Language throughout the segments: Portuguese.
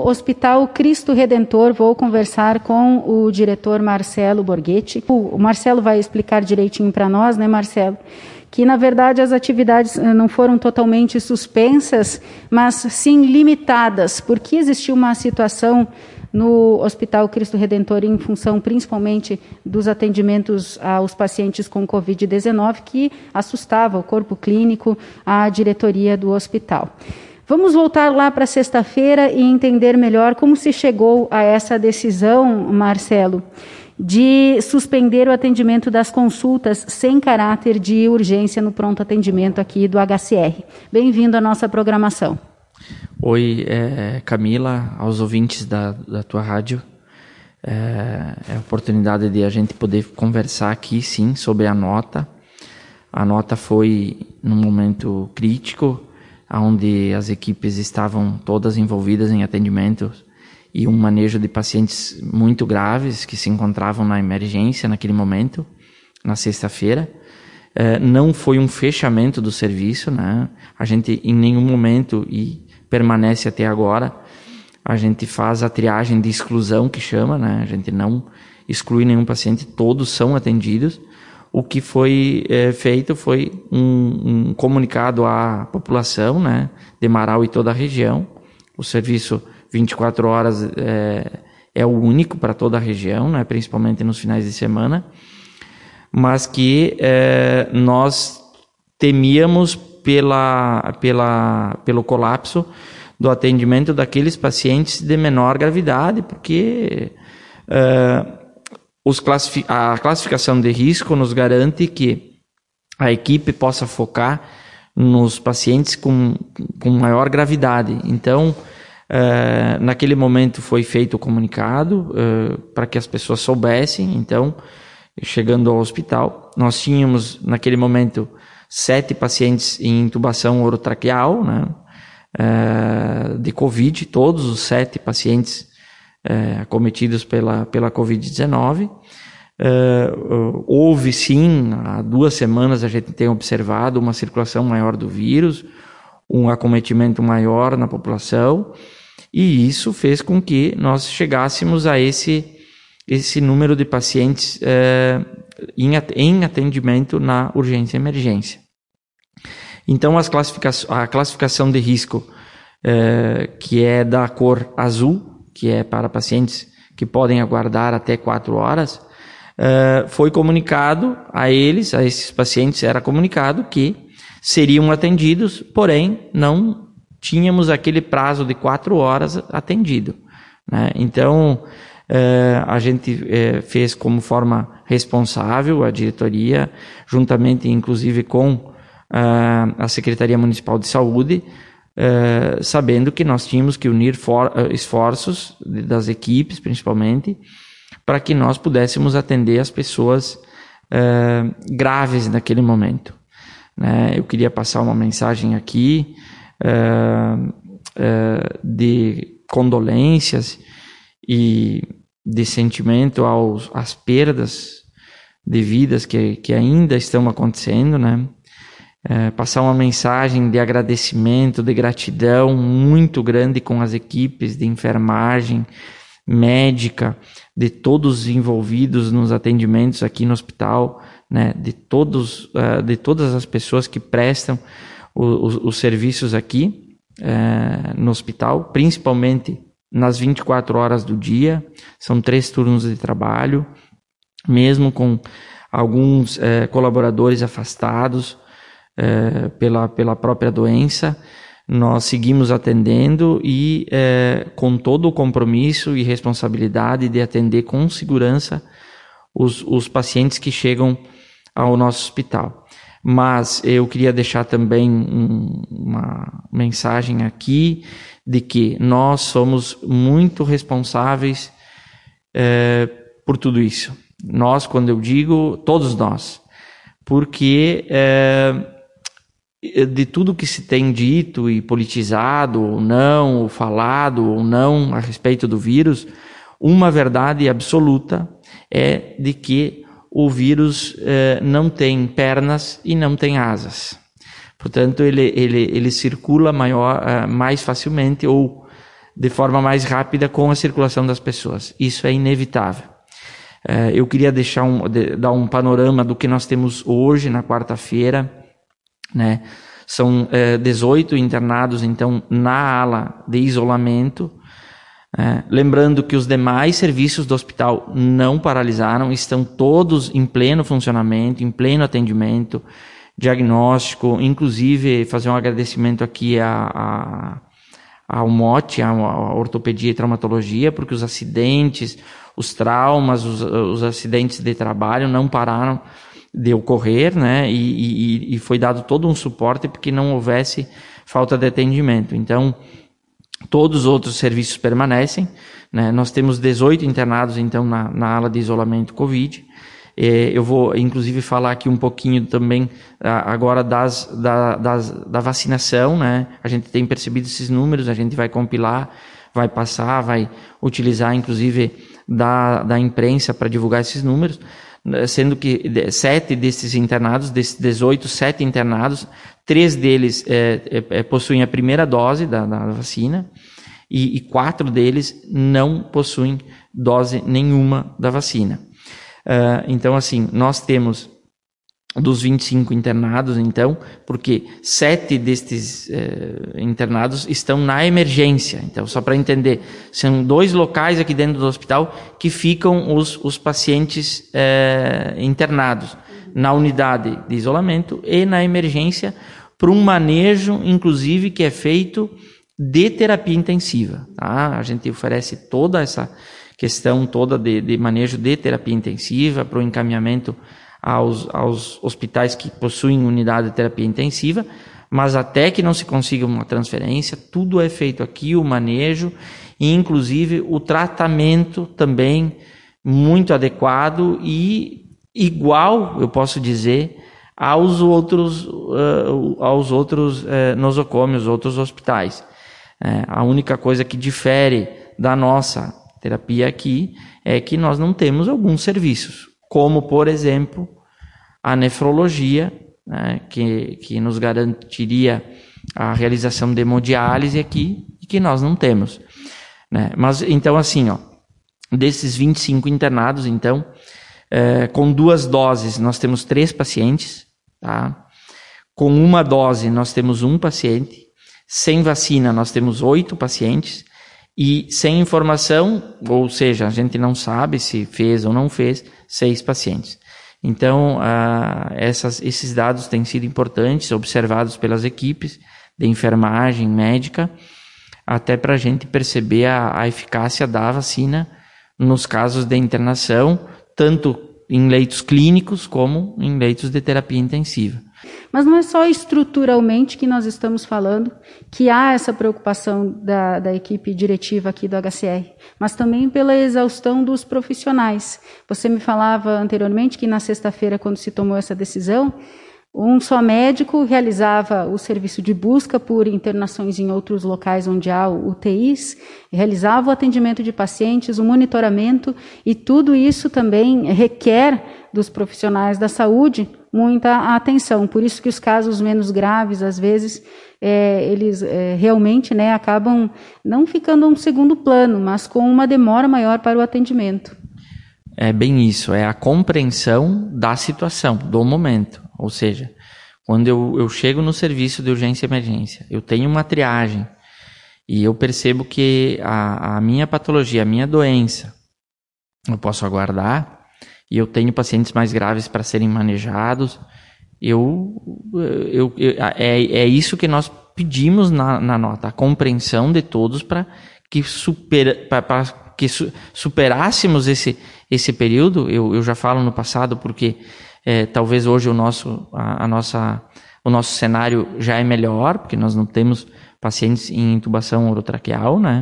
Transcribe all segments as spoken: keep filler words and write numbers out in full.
Hospital Cristo Redentor, vou conversar com o diretor Marcelo Borghetti. O Marcelo vai explicar direitinho para nós, né, Marcelo? Que, na verdade, as atividades não foram totalmente suspensas, mas sim limitadas, porque existiu uma situação no Hospital Cristo Redentor em função principalmente dos atendimentos aos pacientes com covid dezenove que assustava o corpo clínico, a diretoria do hospital. Vamos voltar lá para sexta-feira e entender melhor como se chegou a essa decisão, Marcelo, de suspender o atendimento das consultas sem caráter de urgência no pronto atendimento aqui do H C R. Bem-vindo à nossa programação. Oi, é, Camila, aos ouvintes da, da tua rádio. É, é a oportunidade de a gente poder conversar aqui, sim, sobre a nota. A nota foi num momento crítico, onde as equipes estavam todas envolvidas em atendimento e um manejo de pacientes muito graves que se encontravam na emergência naquele momento, na sexta-feira. É, não foi um fechamento do serviço, né? A gente em nenhum momento, e permanece até agora, a gente faz a triagem de exclusão, que chama, né? A gente não exclui nenhum paciente, todos são atendidos. O que foi é, feito foi um, um comunicado à população, né, de Marau e toda a região. O serviço vinte e quatro horas é, é o único para toda a região, né, principalmente nos finais de semana, mas que é, nós temíamos pela, pela, pelo colapso do atendimento daqueles pacientes de menor gravidade, porque é, Os classifi- a classificação de risco nos garante que a equipe possa focar nos pacientes com, com maior gravidade. Então, eh, naquele momento foi feito o comunicado eh, para que as pessoas soubessem. Então, chegando ao hospital, nós tínhamos naquele momento sete pacientes em intubação orotraqueal, né, eh, de Covid, todos os sete pacientes É, acometidos pela, pela covid dezenove. É, houve sim, há duas semanas a gente tem observado uma circulação maior do vírus, um acometimento maior na população, e isso fez com que nós chegássemos a esse, esse número de pacientes é, em, em atendimento na urgência e emergência. Então as classifica- a classificação de risco, é, que é da cor azul, que é para pacientes que podem aguardar até quatro horas, uh, foi comunicado a eles, a esses pacientes, era comunicado que seriam atendidos, porém não tínhamos aquele prazo de quatro horas atendido, né? Então, uh, a gente uh, fez como forma responsável, a diretoria, juntamente inclusive com uh, a Secretaria Municipal de Saúde, Uh, sabendo que nós tínhamos que unir for, uh, esforços das equipes, principalmente, para que nós pudéssemos atender as pessoas uh, graves naquele momento, né? Eu queria passar uma mensagem aqui uh, uh, de condolências e de sentimento aos, às perdas de vidas que, que ainda estão acontecendo, né? É, passar uma mensagem de agradecimento, de gratidão muito grande com as equipes de enfermagem, médica, de todos os envolvidos nos atendimentos aqui no hospital, né, de, todos, uh, de todas as pessoas que prestam os, os serviços aqui uh, no hospital, principalmente nas vinte e quatro horas do dia. São três turnos de trabalho, mesmo com alguns uh, colaboradores afastados, É, pela, pela própria doença, nós seguimos atendendo e é, com todo o compromisso e responsabilidade de atender com segurança os, os pacientes que chegam ao nosso hospital. Mas eu queria deixar também um, uma mensagem aqui de que nós somos muito responsáveis é, por tudo isso. Nós, quando eu digo, todos nós, porque é, de tudo que se tem dito e politizado ou não, ou falado ou não a respeito do vírus, uma verdade absoluta é de que o vírus eh, não tem pernas e não tem asas. Portanto, ele, ele, ele circula maior, uh, mais facilmente ou de forma mais rápida com a circulação das pessoas. Isso é inevitável. É, eu queria deixar um, de, dar um panorama do que nós temos hoje na quarta-feira, né? São é, dezoito internados, então, na ala de isolamento. É, lembrando que os demais serviços do hospital não paralisaram, estão todos em pleno funcionamento, em pleno atendimento, diagnóstico, inclusive fazer um agradecimento aqui a, a, ao M O T, a, a ortopedia e traumatologia, porque os acidentes, os traumas, os, os acidentes de trabalho não pararam de ocorrer, né? E, e, e foi dado todo um suporte para que não houvesse falta de atendimento. Então, todos os outros serviços permanecem, né? Nós temos dezoito internados, então, na, na ala de isolamento Covid. Eh, eu vou, inclusive, falar aqui um pouquinho também ah, agora das, da, das, da vacinação, né? A gente tem percebido esses números, a gente vai compilar, vai passar, vai utilizar, inclusive, da, da imprensa para divulgar esses números, sendo que sete desses internados, desses dezoito, sete internados, três deles é, é, possuem a primeira dose da, da vacina e, e quatro deles não possuem dose nenhuma da vacina. Uh, então, assim, nós temos dos vinte e cinco internados, então, porque sete destes eh, internados estão na emergência. Então, só para entender, são dois locais aqui dentro do hospital que ficam os, os pacientes eh, internados, na unidade de isolamento e na emergência, para um manejo, inclusive, que é feito de terapia intensiva. Tá? A gente oferece toda essa questão toda de, de manejo de terapia intensiva para o encaminhamento Aos, aos hospitais que possuem unidade de terapia intensiva, mas até que não se consiga uma transferência, tudo é feito aqui, o manejo e inclusive o tratamento também muito adequado e igual, eu posso dizer, aos outros, uh, aos outros uh, nosocômios, outros hospitais. Uh, a única coisa que difere da nossa terapia aqui é que nós não temos alguns serviços, como, por exemplo, a nefrologia, né, que, que nos garantiria a realização de hemodiálise aqui, e que nós não temos. Né? Mas, então, assim, ó, desses vinte e cinco internados, então, é, com duas doses, nós temos três pacientes, tá? Com uma dose, nós temos um paciente, sem vacina, nós temos oito pacientes, e sem informação, ou seja, a gente não sabe se fez ou não fez, seis pacientes. Então, ah, essas, esses dados têm sido importantes, observados pelas equipes de enfermagem médica, até para a gente perceber a, a eficácia da vacina nos casos de internação, tanto em leitos clínicos como em leitos de terapia intensiva. Mas não é só estruturalmente que nós estamos falando que há essa preocupação da, da equipe diretiva aqui do H C R, mas também pela exaustão dos profissionais. Você me falava anteriormente que na sexta-feira, quando se tomou essa decisão, um só médico realizava o serviço de busca por internações em outros locais onde há U T Is, realizava o atendimento de pacientes, o monitoramento, e tudo isso também requer dos profissionais da saúde muita atenção. Por isso que os casos menos graves, às vezes, é, eles é, realmente, né, acabam não ficando a um segundo plano, mas com uma demora maior para o atendimento. É bem isso, é a compreensão da situação, do momento. Ou seja, quando eu, eu chego no serviço de urgência e emergência, eu tenho uma triagem e eu percebo que a, a minha patologia, a minha doença, eu posso aguardar, e eu tenho pacientes mais graves para serem manejados, eu, eu, eu, é, é isso que nós pedimos na, na nota, a compreensão de todos para que, super, que su, superássemos esse, esse período. Eu, eu já falo no passado porque é, talvez hoje o nosso, a, a nossa, o nosso cenário já é melhor, porque nós não temos pacientes em intubação orotraqueal, né?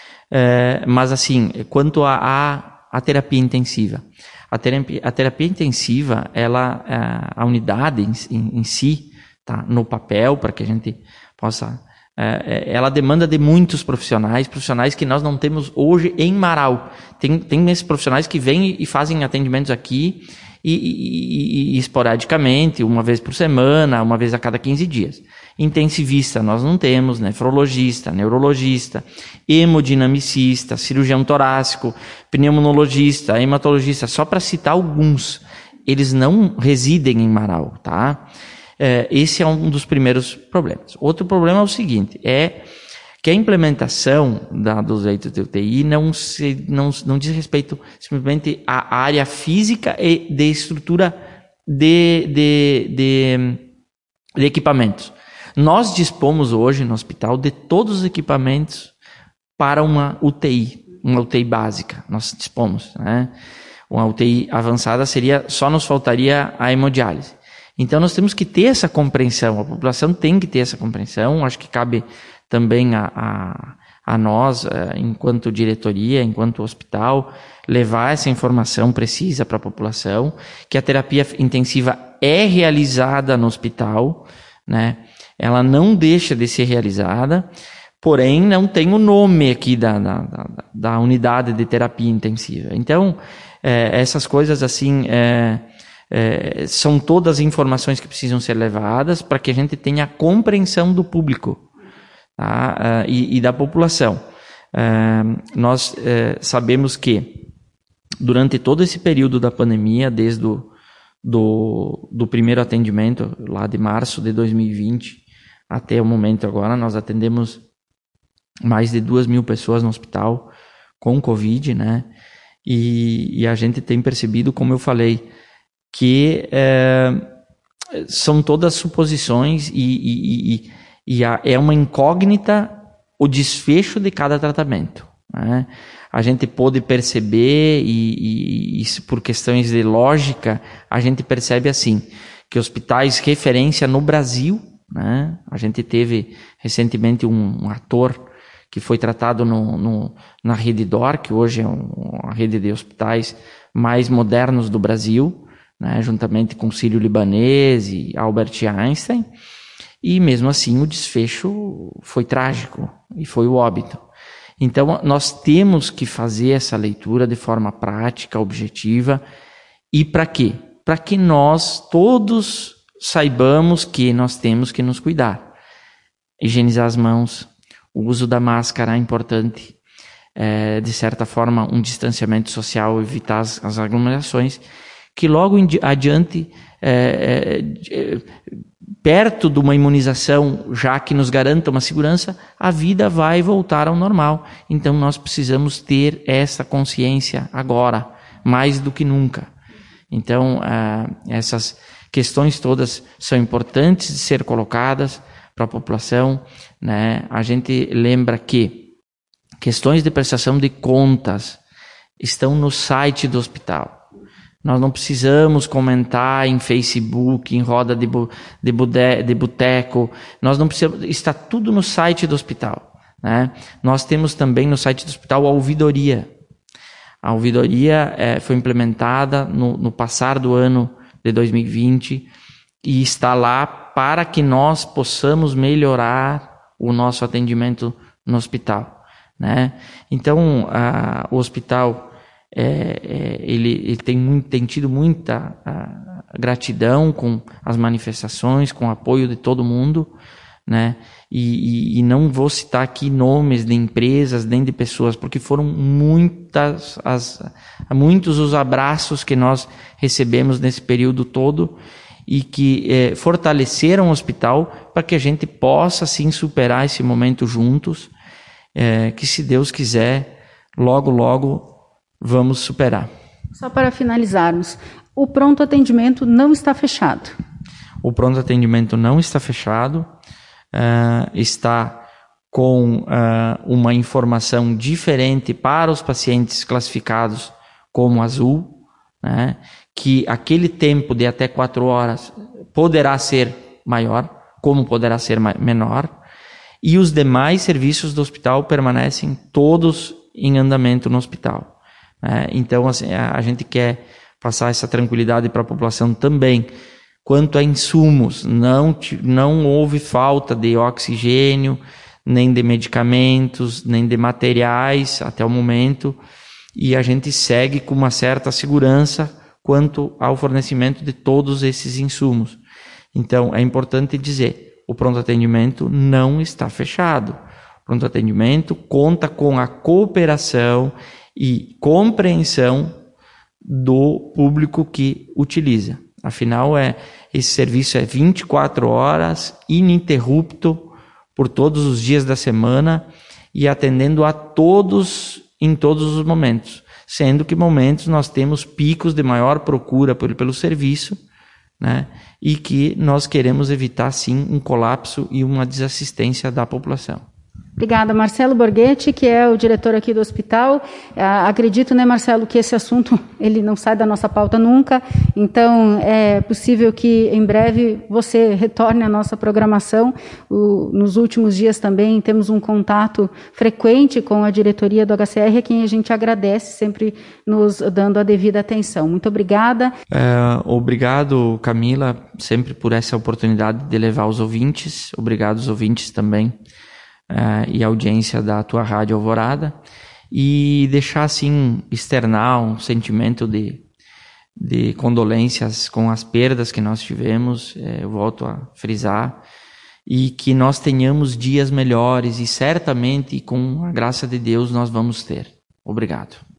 É, mas assim, quanto a, a, a terapia intensiva, A terapia, a terapia intensiva, ela, a unidade em, em, em si, tá, no papel, para que a gente possa... Ela demanda de muitos profissionais, profissionais que nós não temos hoje em Marau. Tem, tem esses profissionais que vêm e fazem atendimentos aqui e, e, e esporadicamente, uma vez por semana, uma vez a cada quinze dias. Intensivista nós não temos, nefrologista, neurologista, hemodinamicista, cirurgião torácico, pneumologista, hematologista, só para citar alguns. Eles não residem em Marau, tá? É, esse é um dos primeiros problemas. Outro problema é o seguinte, é que a implementação da, dos leitos de U T I não, se, não, não diz respeito simplesmente à área física e de estrutura de, de, de, de equipamentos. Nós dispomos hoje no hospital de todos os equipamentos para uma U T I, uma U T I básica, nós dispomos, né? Uma U T I avançada seria, só nos faltaria a hemodiálise. Então nós temos que ter essa compreensão, a população tem que ter essa compreensão, acho que cabe também a, a, a nós, enquanto diretoria, enquanto hospital, levar essa informação precisa para a população, que a terapia intensiva é realizada no hospital, né? Ela não deixa de ser realizada, porém não tem o nome aqui da, da, da unidade de terapia intensiva. Então, é, essas coisas assim, é, é, são todas informações que precisam ser levadas para que a gente tenha a compreensão do público. Tá? E, e da população. Uh, nós uh, sabemos que durante todo esse período da pandemia, desde o do, do primeiro atendimento, lá de março de dois mil e vinte até o momento agora, nós atendemos mais de duas mil pessoas no hospital com Covid, né? E, e a gente tem percebido, como eu falei, que uh, são todas suposições e, e, e E é uma incógnita o desfecho de cada tratamento, né? A gente pôde perceber, e, e, e por questões de lógica, a gente percebe assim, que hospitais referência no Brasil, né? A gente teve recentemente um, um ator que foi tratado no, no, na Rede D O R, que hoje é um, uma rede de hospitais mais modernos do Brasil, né? Juntamente com Sírio-Libanês e Albert Einstein. E mesmo assim o desfecho foi trágico e foi o óbito. Então nós temos que fazer essa leitura de forma prática, objetiva. E para quê? Para que nós todos saibamos que nós temos que nos cuidar. Higienizar as mãos, o uso da máscara é importante. É, de certa forma, um distanciamento social, evitar as, as aglomerações, que logo adiante... É, é, perto de uma imunização, já que nos garanta uma segurança, a vida vai voltar ao normal. Então nós precisamos ter essa consciência agora, mais do que nunca. Então ah, essas questões todas são importantes de ser colocadas para a população, né? A gente lembra que questões de prestação de contas estão no site do hospital. Nós não precisamos comentar em Facebook, em roda de, bu, de, bude, de boteco. Nós não precisamos. Está tudo no site do hospital, né? Nós temos também no site do hospital a ouvidoria. A ouvidoria é, foi implementada no, no passar do ano de dois mil e vinte e está lá para que nós possamos melhorar o nosso atendimento no hospital, né? Então, a, o hospital É, é, ele, ele tem, muito, tem tido muita a, gratidão com as manifestações, com o apoio de todo mundo, né? E, e, e não vou citar aqui nomes de empresas nem de pessoas, porque foram muitas as, muitos os abraços que nós recebemos nesse período todo e que é, fortaleceram o hospital para que a gente possa sim superar esse momento juntos, é, que se Deus quiser, logo logo vamos superar. Só para finalizarmos, o pronto atendimento não está fechado. O pronto atendimento não está fechado, uh, está com uh, uma informação diferente para os pacientes classificados como azul, né, que aquele tempo de até quatro horas poderá ser maior, como poderá ser menor, e os demais serviços do hospital permanecem todos em andamento no hospital. É, então, assim, a, a gente quer passar essa tranquilidade para a população também. Quanto a insumos, não, não houve falta de oxigênio, nem de medicamentos, nem de materiais até o momento, e a gente segue com uma certa segurança quanto ao fornecimento de todos esses insumos. Então, é importante dizer, o pronto atendimento não está fechado. O pronto atendimento conta com a cooperação e compreensão do público que utiliza. Afinal, é, esse serviço é vinte e quatro horas, ininterrupto, por todos os dias da semana e atendendo a todos em todos os momentos. Sendo que momentos nós temos picos de maior procura pelo, pelo serviço, né? E que nós queremos evitar, sim, um colapso e uma desassistência da população. Obrigada. Marcelo Borghetti, que é o diretor aqui do hospital. Ah, acredito, né, Marcelo, que esse assunto ele não sai da nossa pauta nunca, então é possível que em breve você retorne à nossa programação. O, nos últimos dias também temos um contato frequente com a diretoria do H C R, a quem a gente agradece, sempre nos dando a devida atenção. Muito obrigada. É, obrigado, Camila, sempre por essa oportunidade de levar os ouvintes. Obrigado aos ouvintes também. Uh, e a audiência da tua Rádio Alvorada, e deixar assim externar um sentimento de, de condolências com as perdas que nós tivemos, eh, eu volto a frisar, e que nós tenhamos dias melhores, e certamente com a graça de Deus nós vamos ter. Obrigado.